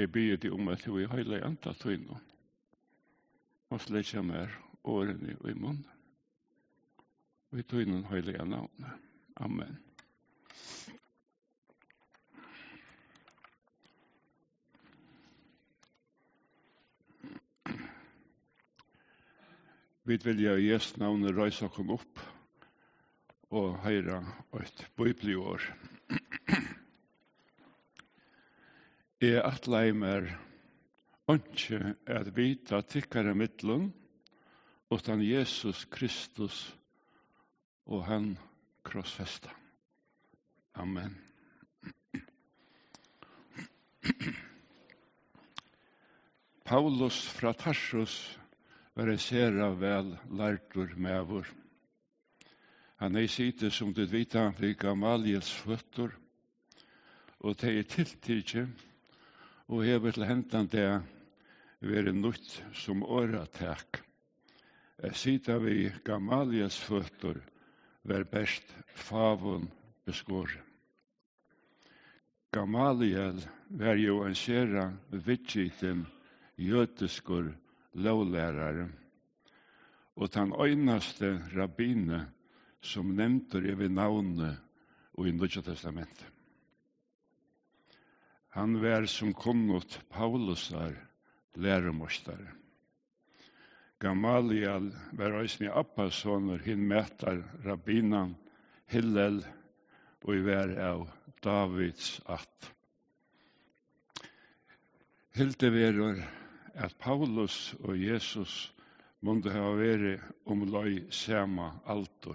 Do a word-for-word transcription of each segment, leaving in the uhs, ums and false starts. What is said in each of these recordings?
jeg ber deg om at du i høyla anta tøyno, og sletja mer årene i munn, og i tøynon høyla navnet. Amen. Vi vil i Jesu navn reise oss opp og høre et bibelord. Jeg atlei mer ikke at vite tykkere midtelen utan Jesus Kristus og han krossfesta. Amen. Paulus fra Tarsus var en sera vel lærtur mevor. Han er sitte som det vita ved Gamaliels føtter, og det er tiltidje, og hever til hentan det være nytt som åratek. Jeg sitte ved Gamaliels føtter, var best favon beskåret. Gamaliel var jo en sera vidgjiten jødeskur lovlærare, og den øynaste rabbine som nevnter i ved navnet og i Nødja testamentet. Han var som kunnot Paulusar læremostare. Gamaliel var òsni Abbasoner hin metar rabbinan Hillel og i vær av Davids att. Hilde verur at Paulus og Jesus måtte ha vært om løy samme alder.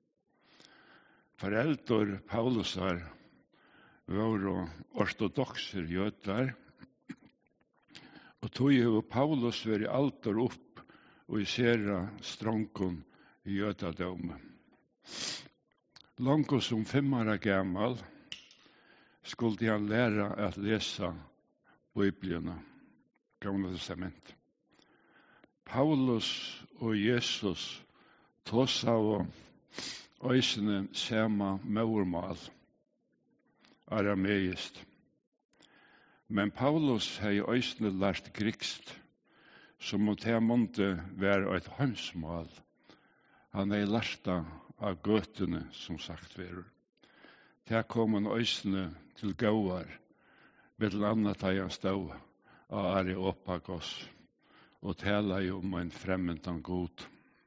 Foreldre Paulusar var ortodoxer jøder, og tog jo Paulus vært alder opp og i sera stronken jødadom. Langt som femmara gammal skulle han lære at lese Bibeln. Gamla testament. Paulus og Jesus tåsa og øysene sama maurmal, arameist. Men Paulus hei øysene lært grikst, som mot her måtte være et heimsmål. Han hei lært av gøtene, som sagt verur. Her kom han øysene til gauar, ved annet hei han stod, av Areopagos, og tala jo om en fremmentan god.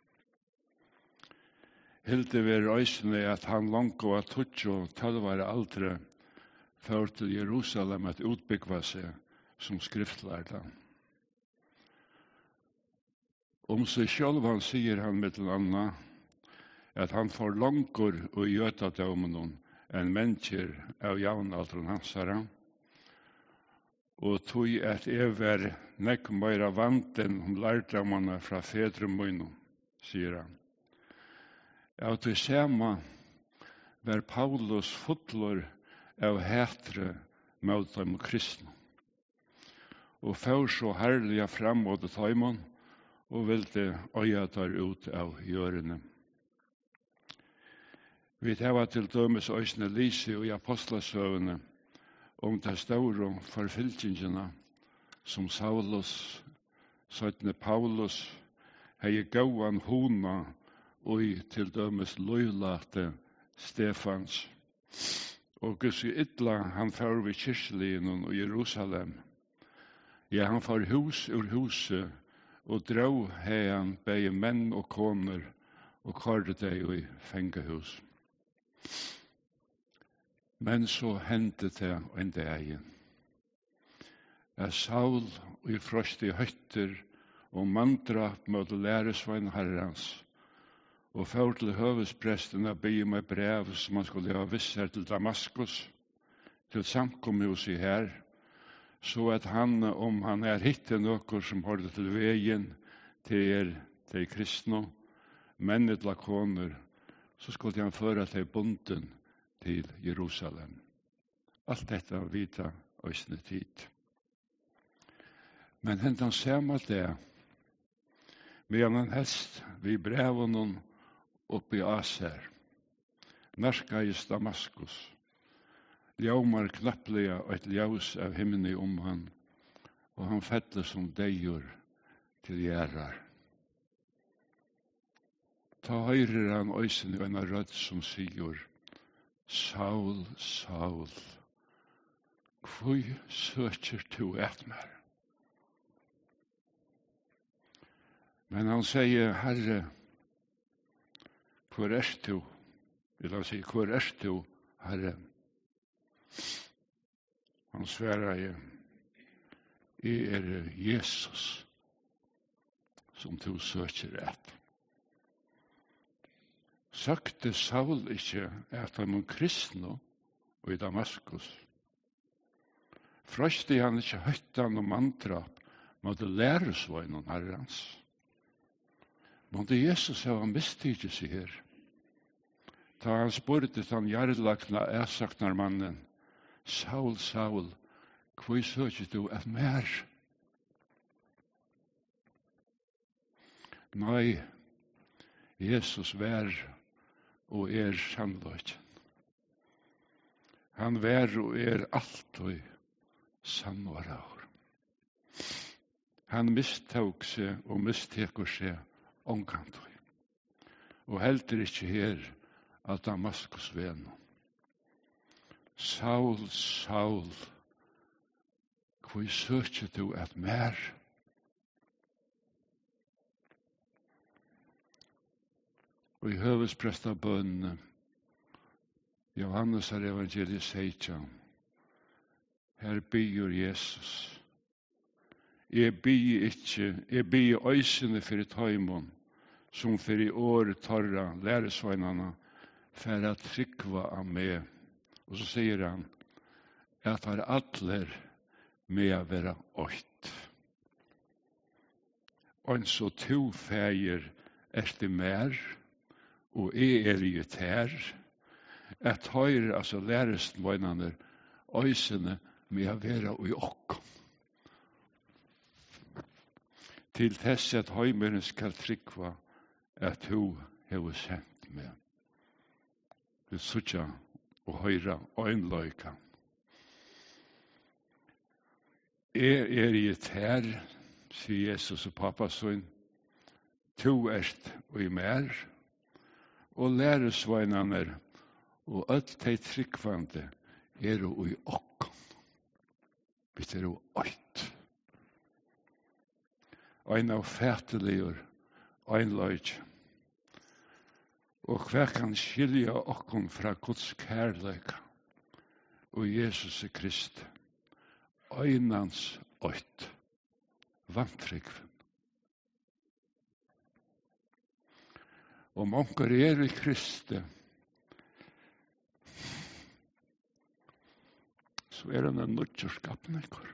Hilde ver øysene at han langt og at tutsi og tølvare aldre før til Jerusalem at utbyggva seg som skriftlærda. Om seg sjálv han sier han mittel anna at han får langkur og gjøta dømmen enn mennesker av javnaldren hansara, og tog at jeg var nekk meira vanten om lærdomene fra fedre møyno, sier han. Av det samme var Paulus fotlor av hætre mot dem kristne, og får så herlige fram mot tøymon, og ville øya der ut av hjørene. Vi tar til dømes øysene lise og i apostlasøvene, om det store forfylkingene som Saulus, søttene Paulus, hei gauan hona og til dømes løylate Stefans. Og gus i ytla han fær ved kyrkjelinen og Jerusalem. Ja, han fær hus ur huset og drau hei han begge menn og koner og karde deg i fengehus. Men så hendte det en dag. Jeg Saul i frostige høytter og mandrap mot læresvein herrens, og før til høvespresten å be meg brev som han skulle ha visst her til Damaskus, til samkomhuset her, så at han, om han er hittet noe som holder til veien til er til kristne, menn et lakoner, så skulle han føre til bunden til Jerusalem. Alt dette vita øysne tid. Men hentan samme det, med en hest vi brevene oppe i Aser, narskais Damaskus, ljaumar knapplega og et ljaus av himmene om han, og han fettler som deier til gjerrar. Ta høyrer han øysen i en rød som sier, Saul, Saul, hvor søker du et mer? Men han sier, Herre, hvor er du? Vil han si, hvor er du, Herre? Han svarer, jeg er Jesus, som du søker et. Søkte Saul ikke at han var kristne og i Damaskus. Frøste han ikke høytan og mandrap måtte læresvøgnen herrens. Måtte Jesus ha han mistigget seg her. Ta han spurte han jarlagna æsaknar mannen, Saul, Saul, hvor søker du et mer? Nei, Jesus vær og er sannløgjen. Han vær og er alltid sannvaraur. Han mistok seg og mistekur seg omkantøy. Og heldur ikkje her av Damaskus venu. Saul, Saul, hvor søker du et mer? Og i høvespresta bønne, Johannes er evangeliet seitjan, her byr Jesus. Jeg byr ikkje, jeg byr øysene for i tøymon, som for i året torra læresveinana, for at trykva av meg. Og så sier han, at har atler med å være åkt. Og så to feir er det mer, og jeg er i et her, at høyre, altså læresten veinene, øysene med å være i okkom. Til tess at høymeren skal trykva at hun har sendt meg. Vi sutja og høyra øynløyka. Jeg er i et her, sier Jesus og pappa sønn, to erst og i mer, og læresveinene og alt de tryggvande er jo i okkom. Vi er jo øyt. Ein av fæteligur, ein løyt. Og hver kan skilja okkom fra Guds kærleika og Jesus Krist. Øynans øyt. Vantryggven. Om onker er i Kristi, så er han en nødgjørskapnikker.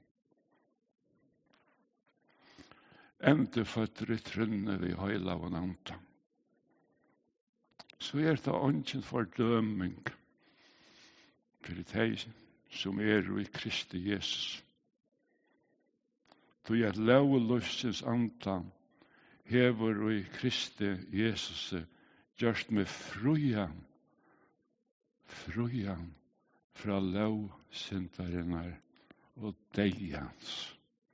Endeføtter i trunne vi høyla av en antan. Så er det ånden fordøming for de som er i Kristi Jesus. Du er lovløsens antan hever i Kristi Jesus gjørst med frujan, frujan fra lovsyndarinnar og deians.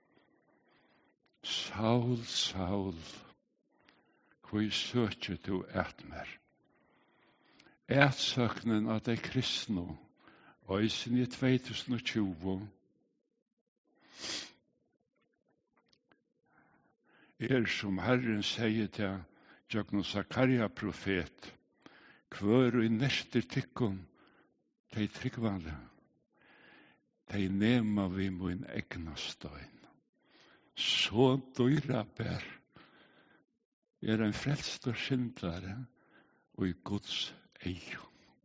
Saul, Saul, hvor søker du et mer? Ætsøknen av de kristne, øysen i to tusen og tjue, er som Herren sier til Jøgno Zakaria profet, hver og i neste tykkun, de tryggvande, de nema vi min egna støyn. Så dyra bær er en frelst og syndare og i Guds eio.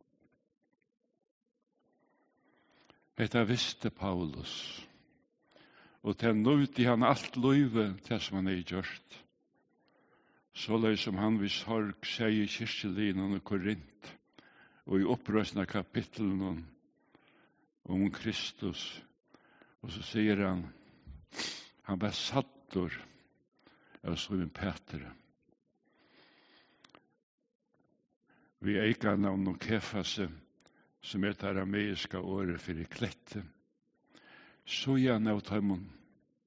Dette visste Paulus, og til nøyti han alt løyve til som han er gjørst. Så løy som han vid sorg sier i kyrkjelinen og Korint, og i opprøsna kapitlen om Kristus, og så sier han, han var sattor av Simon Peter. Vi eika navn og Kefase, som er det arameiska året for i klette. Så gjerne av tøymon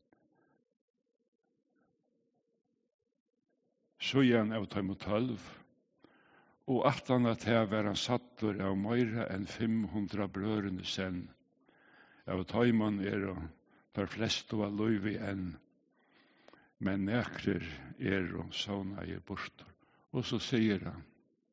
så igjen av tøym og tølv, og aftan at her var han sattur av meira enn fem hundra brørene senn, av tøyman er og for flest av løyvi enn, men nekrer er og såna er bortur. Og så sier han,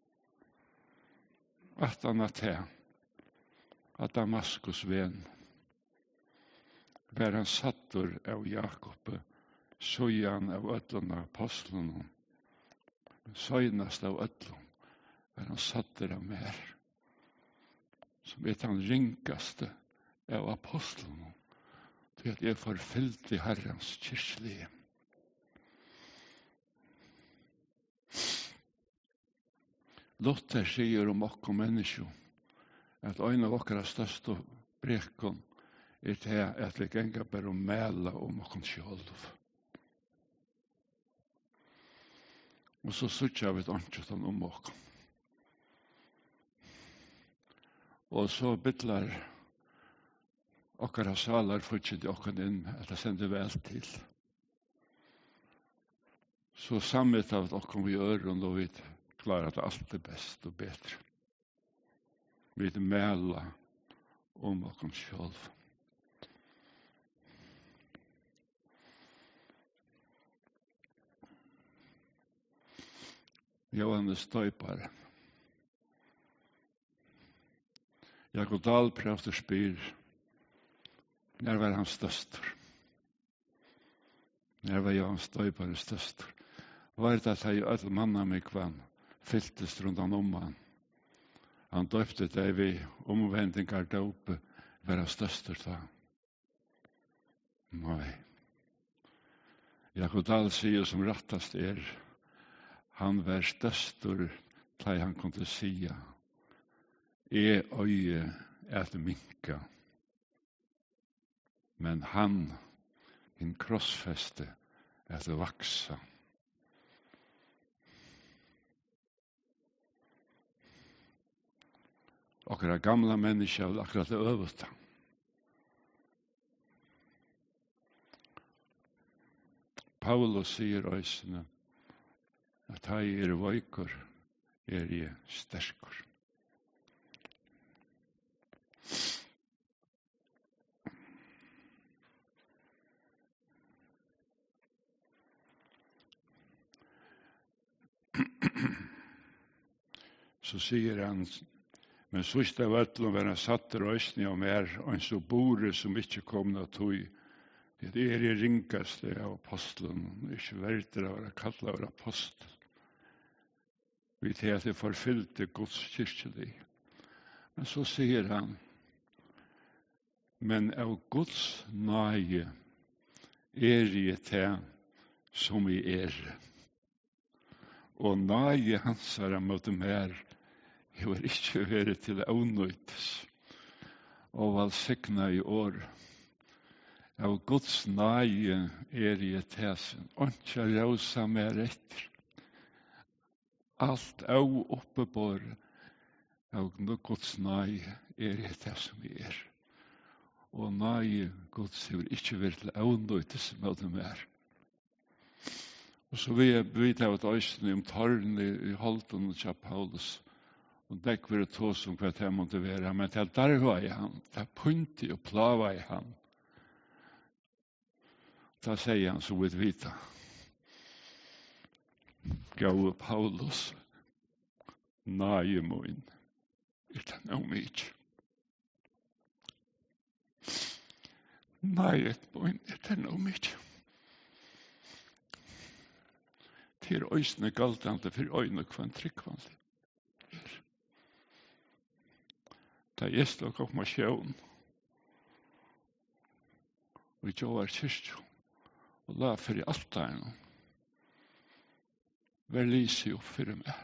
aftan at her, at Damaskus ven, var han sattur av Jakob, søyan av öllum apostlunum, søynast av öllum, var han sattur av mer, som er han ringaste av apostlunum, til at jeg forfyllt i Herrens kyrkjelige. Luther sier om okkom menneskju, at ein av okkara største brekon er det at vi genga bare og mæla om okkom sjálv. Og så sutja vi et anskjøttan om okkom. Og så bytlar okkara salar fortsatt okkom inn at det sender vel til. Så sammet av okkom vi øron og vi klarar det alt er best og bedre. Vi mæla om okkom sjálv. Johannes Døyparen. Jakob Dahl prøvde spyr, når var han støstor? Når var Johannes Døyparen støstor? Var det at jeg alle manna meg kvann fylltes rundt han om han? Han døpte det vi omvendingar døpe være støstor da. Nei. Jakob Dahl sier som rattast er, han var støstor da han kunne sia, er øye at minka, men han, en krossfeste, at vaksa. Okkara gamla menneska vil akkurat det øveta. Paulus sier òsne at hei er veikur, er jeg sterkur. Så sier han, men sørst av öllum var han satt røysni og mer, og en så bore som ikke kom na tog. Det er i ringaste av apostlen, ikke verder av å kalla av apostel. Vi til at det forfyllte Guds kyrkjelig. Men så sier han, men av Guds nage er jeg til som vi er. Og nage hans er mot mer, jeg var ikke vært til avnøytes, og valsigna i år. Av Guds nage er jeg tesen, og ikke rausa mer etter. Alt av oppebår av Guds nage er jeg tesen vi er. Og nage Guds er ikke vært til avnøytes med det mer. Og så vil jeg vite av et øyne om tarren i Holton og Kjap Paulus, og det var det to som hva det måtte være, men det der var i han, det punti og plava i han. Da sier han så vidt vita. Gau Paulus, nage moin, utan om ikke. Nage moin, utan om ikke. Til øysene galtande for øyne kvann tryggvanlig. Da jeg stod konfirmasjon, og jeg var kyrkjo, og la for i altaren, vær lyse opp for meg.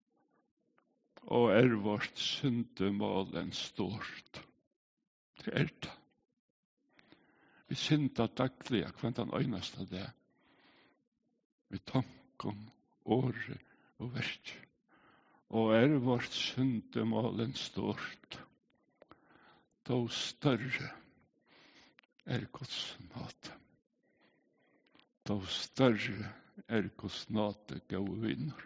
Og er vårt syndemål en stort. Det er det. Vi synder daglig, hva den øyneste det. Vi tanken, året og verk. Og er vårt syndemål en stort. Då større er Guds nåde. Då større er Guds nåde gode vinner.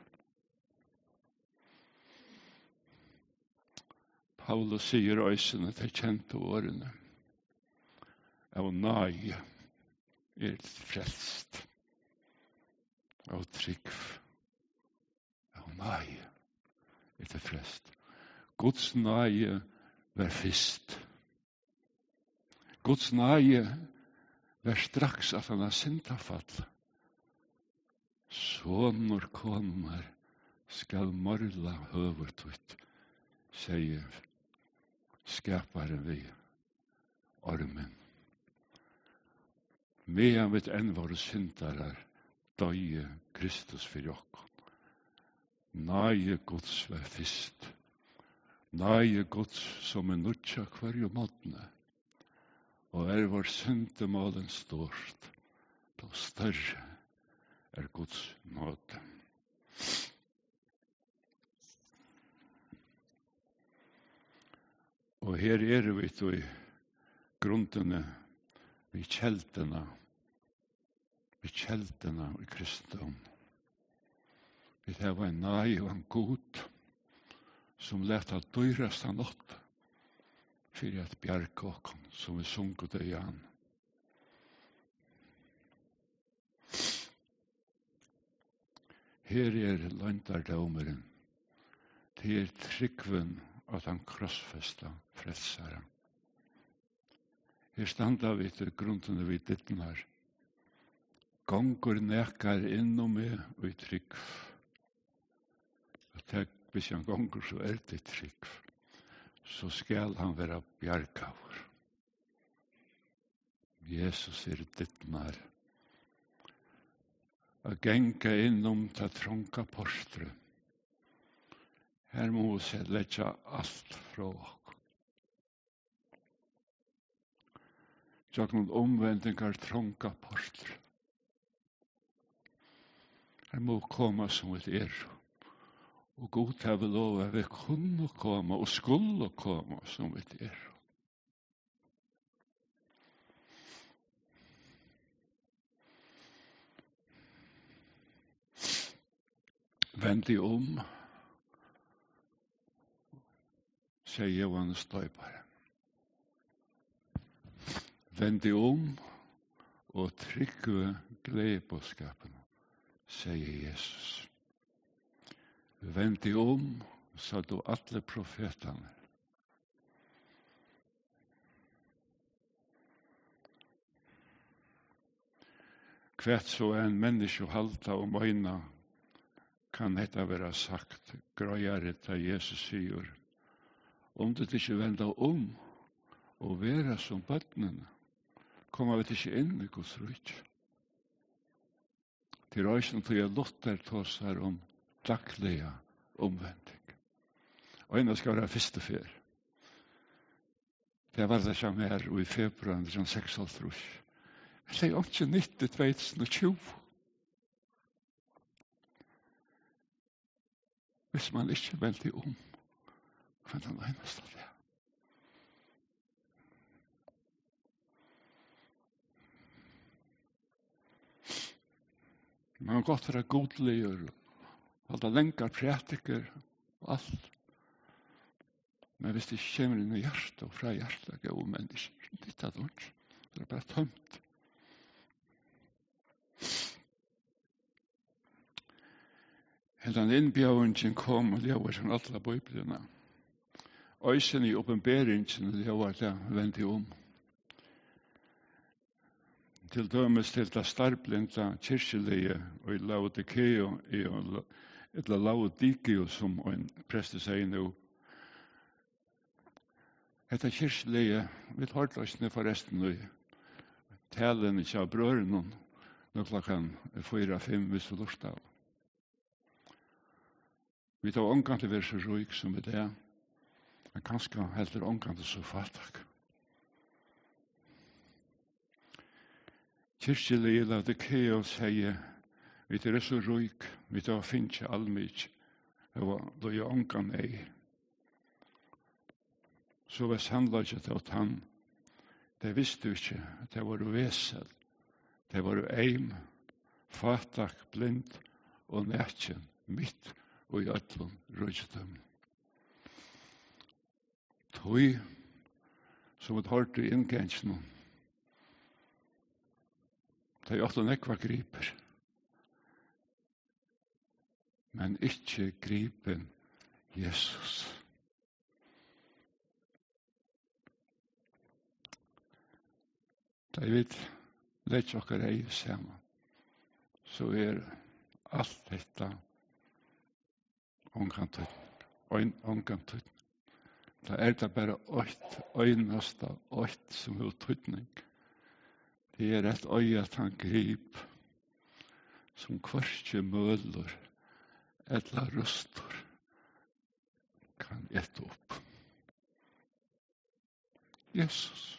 Paulus sier øysene til kjente årene. Av nai er frelst. Av trygg. Av nai er det frelst. Guds nai var fyrst. Guds nai var straks at han har syndafall. Sonur konar skal morla høvertvitt, sier skaparen vi, ormen. Medan vi enn våre syndarar, døye Kristus for oss. Nage Guds var fyrst. Nage Guds som er nutja hver måtene. Og er vår syndemålen stort, då større er Guds nåde. Og her er vi til grunnene, vi kjeldene, vi kjeldene i kristendom. Vi har en nai og en god, som leta dyrast av nått, for at bjerke åkken, som vi sunket det igjen. Her er landardomeren, til tryggven at han krossfesta frelsaren. Her standa vi til grunnene vi dittnar. Gongur nekar innom meg og i trygg. Og tenk, hvis han gongur så er det trygg, så skal han være bjargavur. Jesus er dittnar. A genga innom ta tronka postre. Her må vi se letja alt fra oss. Jag noen omvendingar tronka postre. Her må vi komme som et er. Og god har vi lov at vi kunne komme og skulle komme som et er. Vend deg om, sier Johannes døyparen. Vend deg om og trygge gledebådskapen, sier Jesus. Vend deg om, sa du alle profetene. Hvert så en menneske halta og møyna, kan dette være sagt, grøyere til Jesus sier, om du ikke vender om og være som bøttene, kommer vi ikke inn i Guds rike. Til røysen til jeg lotter tås her om daglige omvending. Og en skal være første fer. Det var det som er i februar nitten seksoghalvtrýss. Det er ikke nytt i to tusen og tjúgu. Hvis man ikke veldig om, hva er den eneste det? Man har gått fra godliger, og det lenger prætiker, og alt. Men hvis det kommer inn i hjertet, og fra hjertet, det er jo mennesker, det er det ikke. Det er bare tømt. Hentan innbjøringen kom og lever som alle bøyblene. Øysen i åpenberingen lever det vendig om. Til dømes til det starblinda kyrkjelige og i Laodikeo, eller Laodikeo som en preste sier nå. Dette kyrkjelige, vi tar oss ned forresten i talen ikke av brøren, nå klokken fyra fem hvis vi lort av. Vi tar omgang til å være så rik som vi det, men kanskje heller omgang til så fattig. Kyrkjelige Laodikeo sier, vi tar så rik, vi tar finne allmykje, og da er omgang ei. Så var sannlaget til at han, det visste jo ikke, at det var vesel, det var eim, fatak, blind og nætjen, mitt og i öllum rødgjødum. Tøy, som et hårdt i inngensjen, det er ofte nekva griper, men ikke gripen Jesus. David, lett okkar ei saman, så er alt detta omkantøyt, omkantøyt. Det er det bare ått, øynasta ått som er tøytning. Det er et øye at han grip som kvarskje møller eller rustor kan ette opp. Jesus.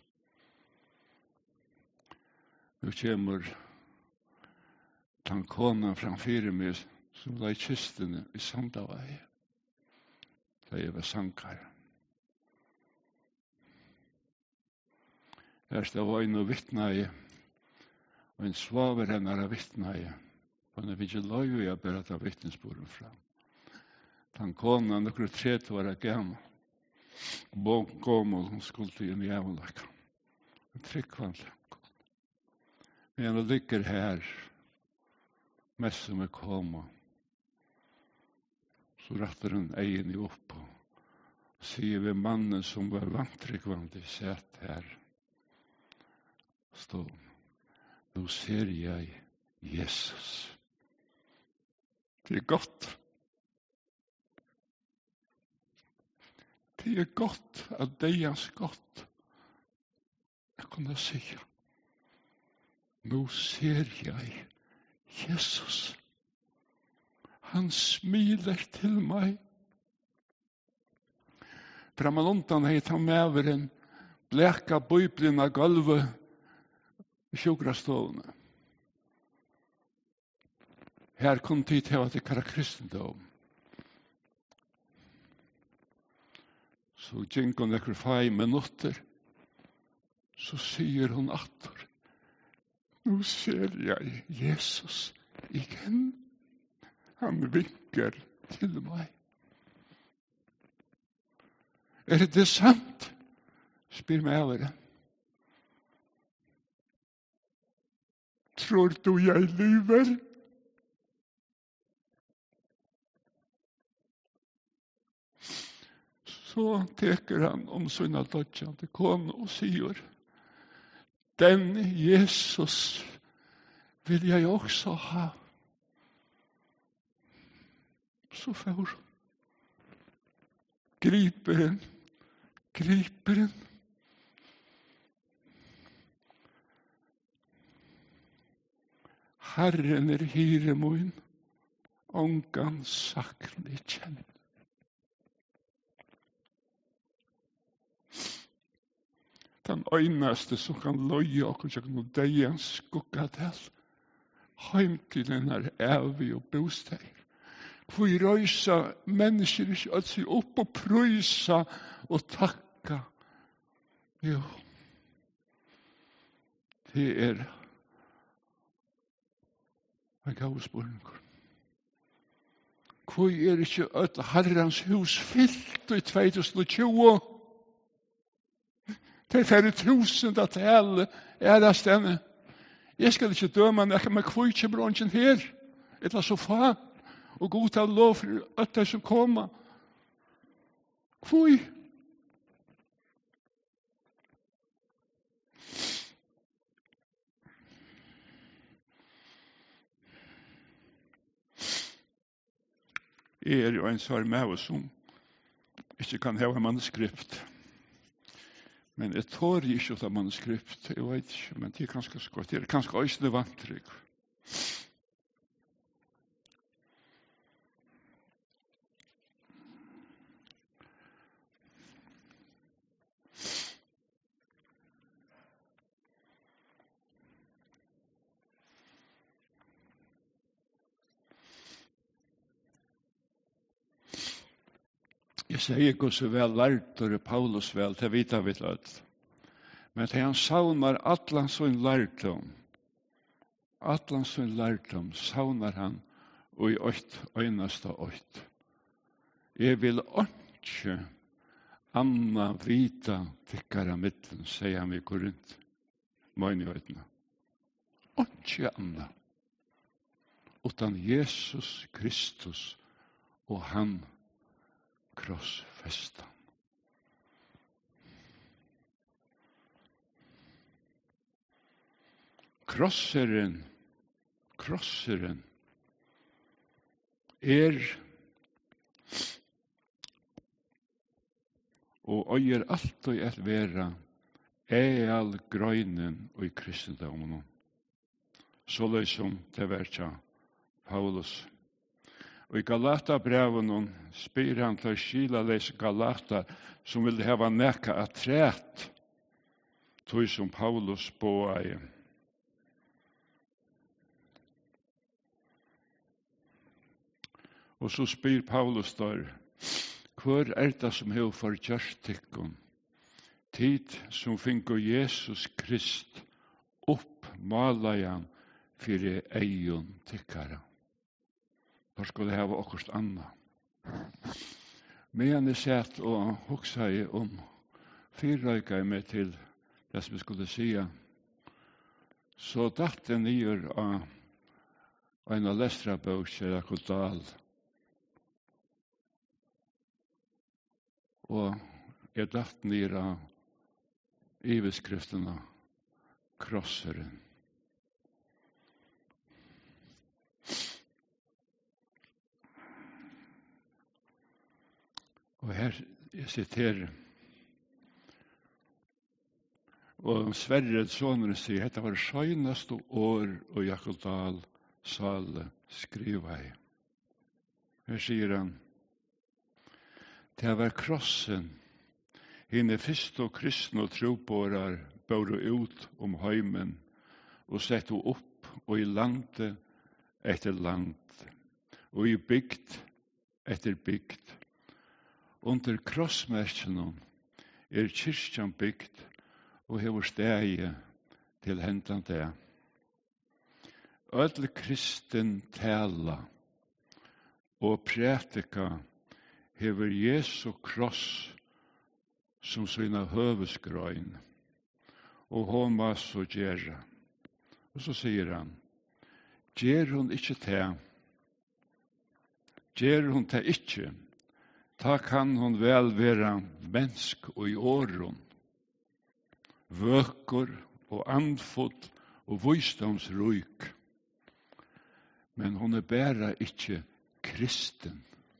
Nu kommer den kona framfyrir meg som la i kistene i Sandavai. Da jeg var sankar. Her stod ein og vittnei, og en svaver hennar av vittnei, og han vil ikke løy å bære ta vittnesboren fram. Den kona, nokre tret var jeg gammel, og gammel, hun skulle inn i jævnlaka. En tryggvandlig. Men han ligger her, mest som er koma, så ratter han egen i opp, og sier vi mannen som var vantryggvandig, sett her, stå, nå ser jeg Jesus. Det er godt. Det er godt at det er godt. Jeg kunne si, nå ser jeg Jesus. Han smiler til meg. Framman undan heit han mæveren bleka bøyblen av gulvet i sjukrastående. Her kom tid til at det kara kristendom. Så gikk hun ekkert fem minutter, så sier hun atter, nå ser jeg Jesus igjen. Han vinker til meg. Er det sant? Spyr meg over det. Tror du jeg lyver? Så teker han om sina dødjande kone og sier, den Jesus vil jeg også ha. Så får griperen, griperen. Herren er hiremoen, ongan sakne kjenner. Den øynaste som kan løye og kan noe deien skugga til, heim til denne evig og bosteg. Hvor røysa mennesker ikke alt seg opp og prøysa og takka. Jo, det er en gav spørninger. Hvor er ikke alt Herrens hus fyllt i tjuetusen og tjue? Det er færre tusen at hele er det stedende. Jeg skal ikke døme, men jeg kan med kvøytje bransjen her. Det er så fa. Og god til lov for at det som kommer. Kvøy. Jeg er jo en svar med som ikke kan ha manuskript. Men jeg tår ikke ut av manuskript, jeg vet ikke, men det er ganske skott. Det er ganske øysende vantryk. Jeg sier ikke så vel lært, og Paulus vel, til vita vi lød. Men til han saunar atlan sånn lærdom, Atlan sin lærdom saunar han og i ått øynasta ått. Jeg vil ikke anna vita tykkara middelen, sier han i Korint. Møyne øyne. Ikke anna. Utan Jesus Kristus og han krossfestan. Krosseren, krosseren er og øyer alltid at vera eal grøynen og i kristendommen. Så løy som det verkja Paulus. Og i Galata-breven spyr han til skila leis Galata som ville hava nekka at træt tog som Paulus boai. Og så spyr Paulus der, hvor er det som hev for kjørstikken? Tid som finner Jesus Krist opp malajan fyrir eion tykkara. Da skulle hava okkurst anna. Men jeg sett og hoksa jeg om fyrrøyka jeg meg til det som jeg skulle sia. Så datt jeg nyer av en av lestra bøk, Kjera Kodal. Og jeg datt nyer av iveskriftene krosseren. Og her jeg siterer. Og Sverre Sonren sier, dette var skjøneste år og Jakob Dahl sale skriva i. Her sier han, det var krossen, henne fyrste og kristne og trobårar bør ut om heimen og sette opp og i landet etter land og i bygd etter bygd. Under krossmerkene er kyrkjan bygd og hever stegi til hentan det. Ødel kristen tala og prætika hever Jesu kross som sina høvesgrøyn og hon var så gjerra. Og så sier han, gjer hun ikkje te, gjer hun te ikkje, ta kan hon vel vera mennesk og i åren, vøker og andfot og visdomsryk, men hon er bæra ikkje kristen.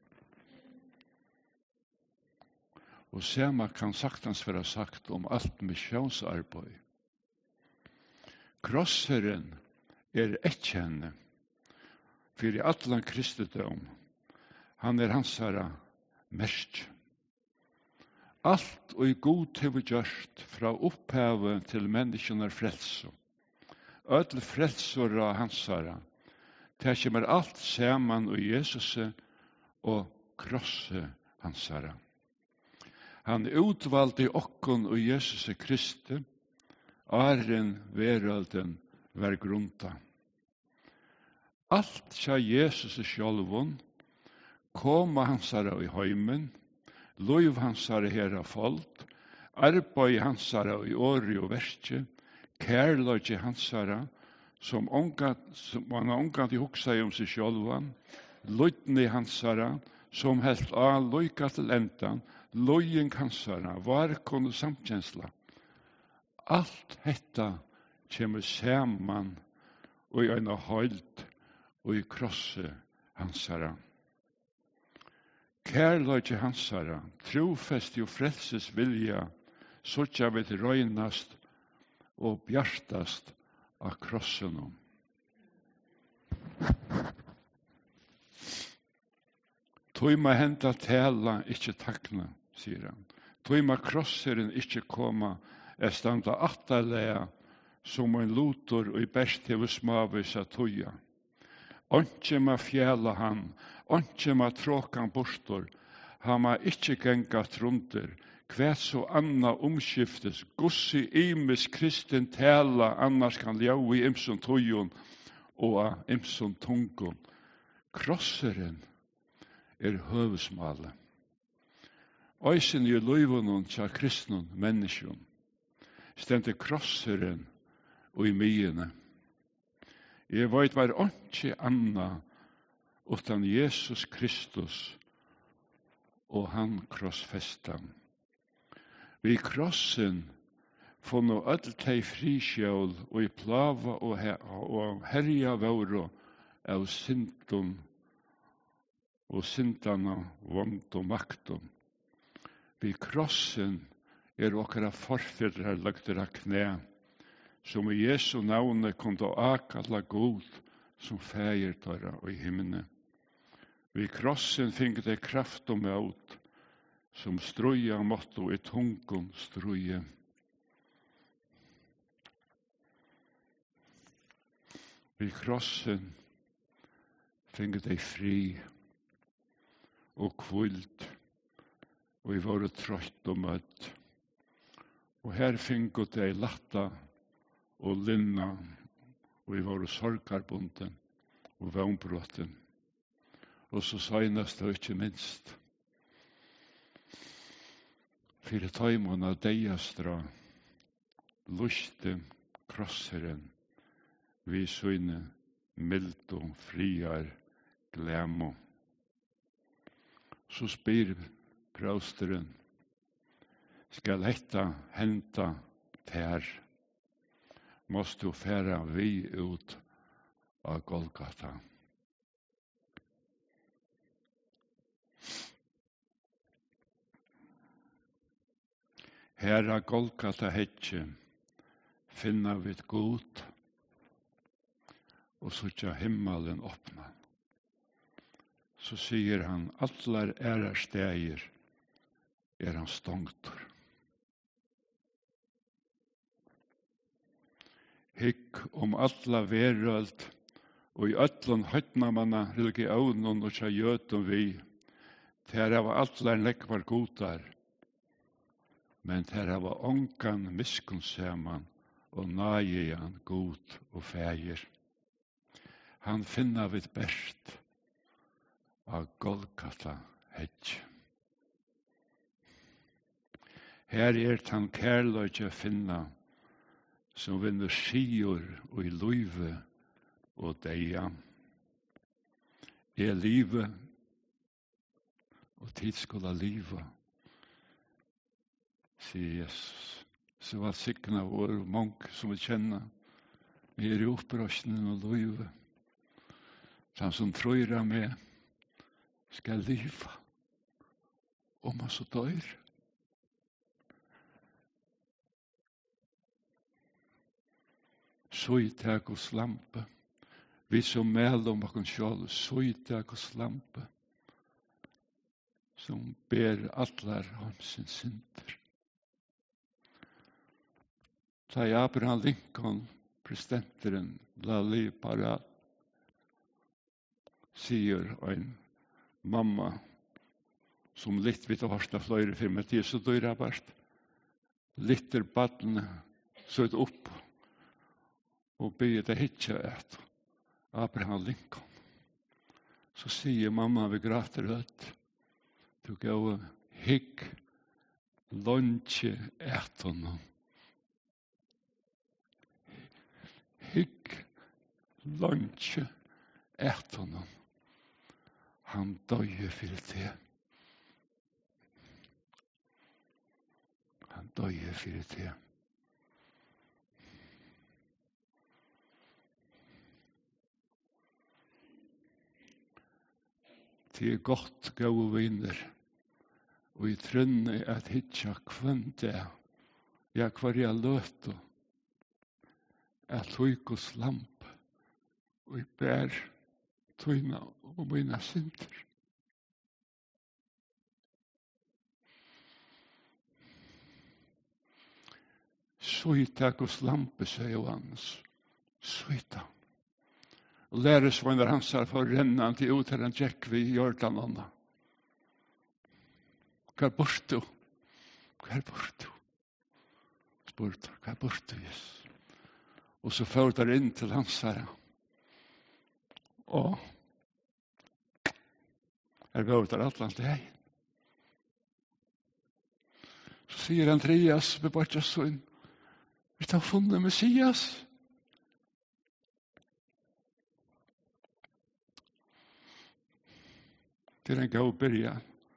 Og sema kan saktans være sagt om alt missionsarbeid. Krosseren er ekkjenne for i atlan kristendom. Han er hansara mersk. Alt og i god hever gjørst fra opphavet til menneskene frelse. Ødel frelsor av hansara. Det kommer alt saman og Jesus og krosse hansara. Han utvalde okkon og Jesus Kristi, æren verölden var grunta. Alt sja Jesus sjálvun, koma hansara i heimen, loiv hansara hera folk, arbeid hansara i åri og verste, kærløgje hansara, som, ongat, som man omgat i hoksa om seg sjálvan, løytni hansara, som helt a loika til endan, løyen hansara, varkon og samkjensla. Alt hetta kjemur saman og i eina høyld og i krosse hansara. Kærløgje hansara, trofesti og frelses vilja, sotja vi til røynast og bjartast av krossenum. Tøyma henda tala, ikkje takna, sier han. Tøyma krosseren ikkje koma, er standa attalega som en lutor og i best hever smavisa tøya. Ontje ma fjæla han, ontje ma tråka han bostor, ha ma ikkje gengat runder, hver så anna omskiftes, gussi imis kristen tala, annars kan ljau i imsun tøyon, og av ymsum tungum. Krosseren er høvesmale. Øysen i løyvunum tja kristnum menneskjum stendte krosseren og i myene. Jeg vet var ikke anna utan Jesus Kristus og han krossfestan. Vi krossen får nå öll tei frisjål og i plava og, he og herja våre av syndum og syndana vond og maktum. Vi krossen er okkara forfedrar lagtur av knæ, som i Jesu navne kunde akalla god som fægir tåra og i himmene. Vi krossen finge det kraft og møt, som struja måtto i tungun struje. Vi krossen finge det fri og kvult, og vi var trøtt og møtt. Og her finge det latta og linna, og vi var sorgarbunden og vannbrotten. Og så søgnast det ikke minst. Fyre tøymon av deiastra, luste krosseren, vi søgne mild og friar glemo. Så spyr prausteren, skal hetta henta ter, måst du færa vi ut av Golgata. Herra Golgata hetje, finna vi god, og så tja himmelen åpna. Så sier han, allar ærar stegir er han stongtur. Hygg om alla veröld, og i öllun høytnamanna religionen og tja jötum vi, ter av allar nekvar godar, men ter av ongan miskunnsaman og nagian god og fægir. Han finna vid best av Golgata hedj. Her er tan kærløyja finna, som vinner sigur og i luive og deia. Er live, og tid skulle liva, sier Jesus. Så var sikna vår monk som vi kjenner, vi er i opprøsningen og luive. Han som tror av meg skal liva, om han så dør. Så i teg og slampe, vi som meld om bakom sjål, så i teg og slampe, som ber allar om sin synder. Da Abraham Lincoln, presidenteren, la li parat, sier en mamma, som litt vidt av hørsta fløyre for meg, til så døyra bart, litter badene, søt opp, og bygde det hitja et Abraham Lincoln. Så sier mamma vi grater ut, du gav higg lunche et honom. Higg lunche et honom. Han døye for det. Han døye for det. Det er godt gode viner, og i trønne at hitja kvønte, ja hver jeg løte, at høykos lamp, og i bær tøyna og mine synder. Søytakos lampe, sier Johannes. Søyta. Og læresvenner hans er for rennan til ut her han tjekk vi i Jordananna. Hva er bort du? Hva er bort du? Spurt, hva er bort du, Jesus? Og så fører der inn til hans her. Og her var det Atlant deg. Så sier Andreas med Bartjas sønn, vi tar funnet Messias. Det er en god byrja.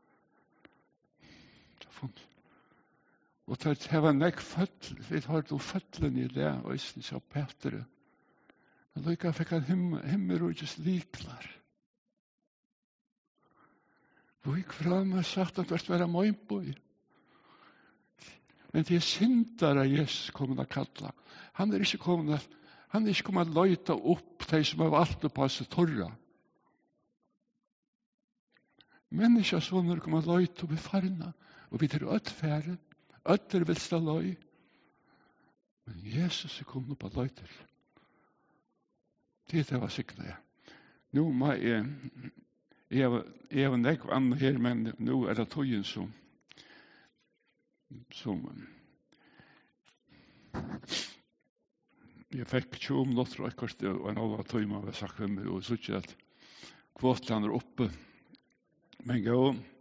Og det var nek fødsel, vi har du fødselen i det, og jeg sa Petre. Men lykka fikk han himmelrujus liklar. Hvor gikk fram og sagt at det var være møgnbøy. Men det er syndere Jesus kommer å kalla. Han er ikke kommet at, han er ikke kommet å løyta opp de som har valgt å passe torra. Menneska sånne kommer å løyta opp i farna, og vi tar ødfære, ødder vil stå løy. Men Jesus er kommet opp å løyta. Det er det var sikkert det. Nå må jeg, jeg, jeg var nekv annet her, men nå er det tøyen som som jeg fikk tjue minutter og ekkert og en halva tøyma var sagt med meg og så ikke at kvotan er oppe men gå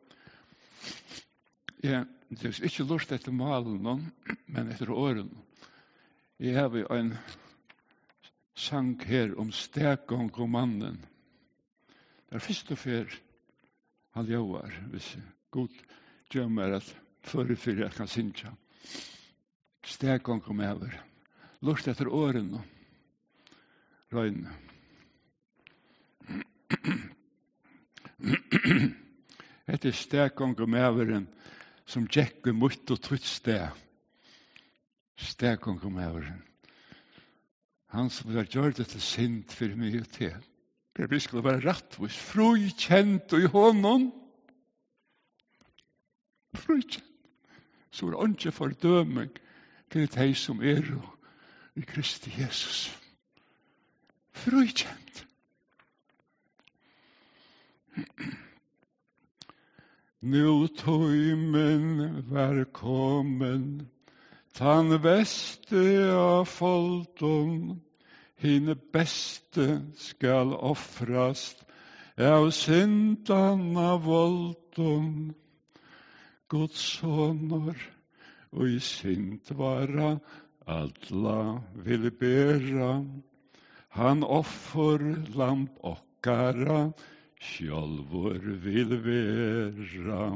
jeg det er ikke lurt etter malen men etter åren jeg har en sang her om stegong og mannen det er først og fyr han jauar hvis god gjør at Føre fyrir jeg kan synja. Stegong kom over. Lurt etter åren og røyne. Etter stegong kom overen som tjekker mot og tutt steg. Stegong kom overen. Han som har gjort det til synd for meg og til. Det vi skulle være rettvis. Frui kjent og i hånden. Frui kjent. Så er det ikke fordøming til de som er i Kristi Jesus. Frukjent. Nå tøymen var kommen, tann veste av folden, hine beste skal offrast, av syndanna volden. Guds sonor og i synd vara alla vil bera han offer lamp okkara sjálvur vil vera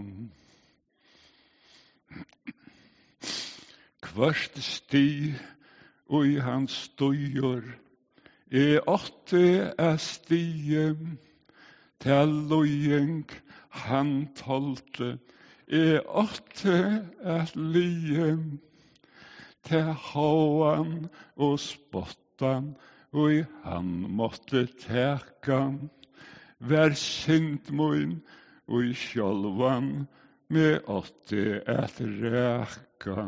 kvart sti og i hans støyer er åtte er stiem til løyeng han tolte er åtte at liem til håan og spottan og i han måtte teka vær synd moin og i sjálvan med åtte at reka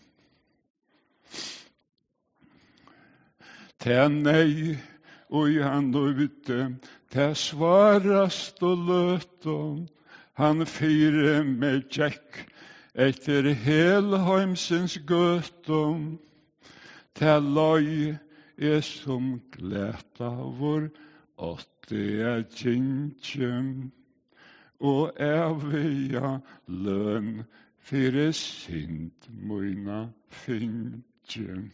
til nei og i han nøyde til svarast og løtom han fyre med Jack etter helheimsens gøtum til løy er som glæta vår åtte er kjentjem og evige løn fyre synd moina finnjem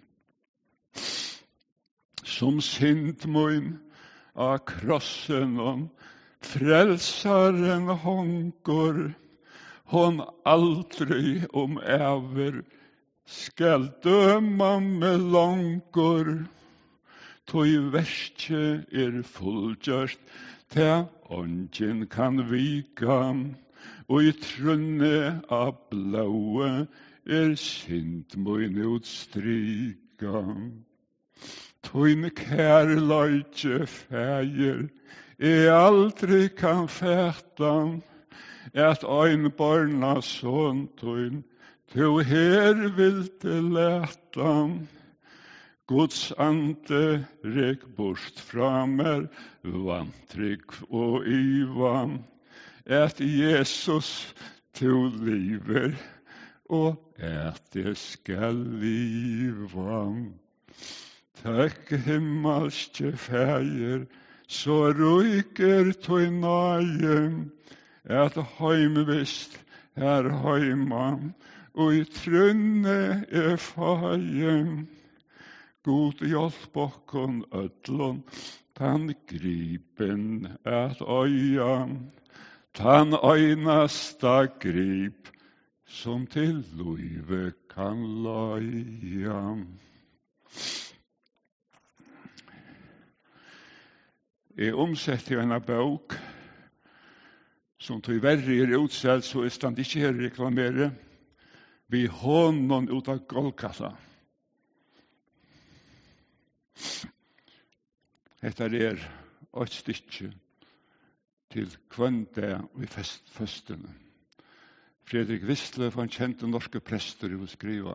som synd moin av krossen om frelsaren hongur, hon aldri om ever skal døma med langur, tog verste er fullgjørst, til ånden kan vika, og i trunne av blåe er synd moin utstrika. Tog kærleitje fægir, jeg aldri kan fæta at ein barna sånn tøyn to her vil til leta Guds ande rek bort fra mer vantrygg og ivan at Jesus to liver og at det skal liva takk himmelske fægir så ryker tog nøye, at heimvist her heima, og i trunne er feie. God hjelp okkon ødlon, tan gripen at øya, tan øynasta grip, som til løyve kan løya. Jeg omsetter en bok, som tog verre er utsett, så er stand ikke her reklamere, vi hånden ut av Golgata. Dette er et stykke til kvønte i fest, festene. Fredrik Wistle, han kjente norske prester i å skrive.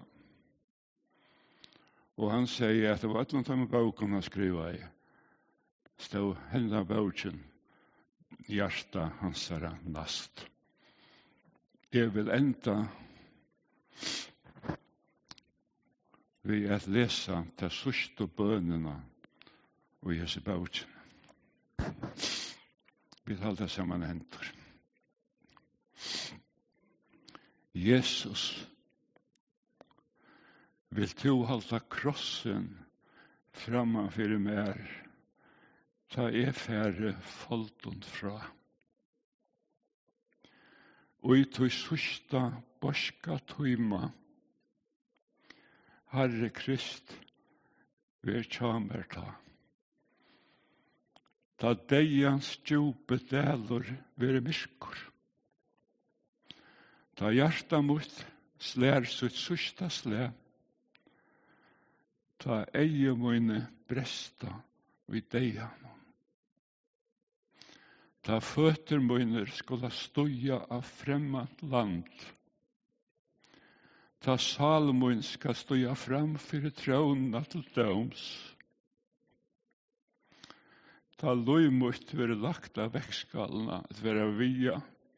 Og han sier at det var et eller annet med boken han skriva i. Stod henne boken, hjärta hansara nast. Jeg vil enda vi at lesa til sørste bønene og i hese boken. Vi talte sammen hentor. Jesus, vil du halta krossen framfor mer, ta er færre folden fra. Og i tog sørsta borska tøyma, Herre Krist, vi er kjamer ta. Ta deians djupe dælur vere myrkur. Ta hjarta mot slær sitt sørsta slær. Ta eie mine bresta vid deian. Ta føtter mine skulle stoja av fremmed land. Ta salmoen skal stoja fram fyrir tråna til døms. Ta løymot være lagt av vekskalene, at være via.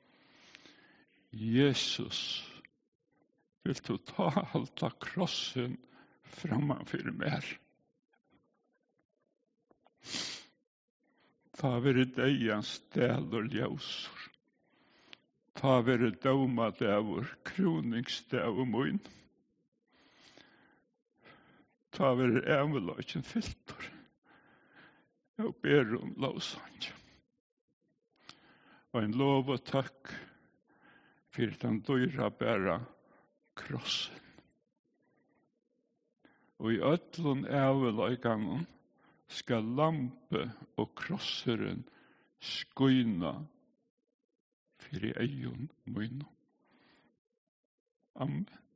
Jesus, vil du ta halta krossen framfor mer? Ta være deians dælur ljósur. Ta være døma dævur, kroningsdævur mun. Ta være emeløyken filter. Og ber om lovsang. Og en lov og takk for den døyra bæra krossen. Og i ødlun emeløyken skal lampe og krosseren skoina for i eion mun. Amen.